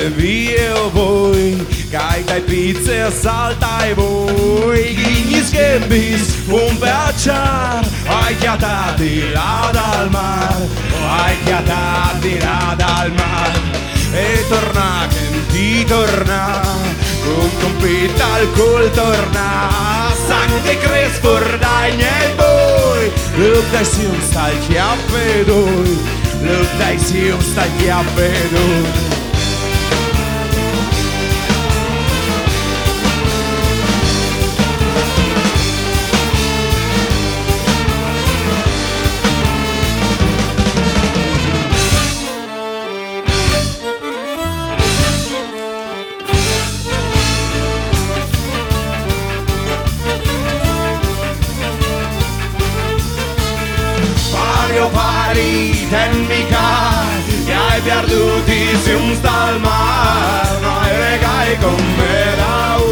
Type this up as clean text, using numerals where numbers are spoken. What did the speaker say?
le vie voi, che dai pizze salta e voi, gli schembis un viaggiare, ai chiatati là dal mare, ai chiatati là dal mare, e torna che ti torna, con compita al col torna, sangue crespo dai miei boi, look dai si un stai chiappe doi, look dai si un stai chiappe doi. Pari, tempi cari, che hai perduti su un stal mar, noi regai con me da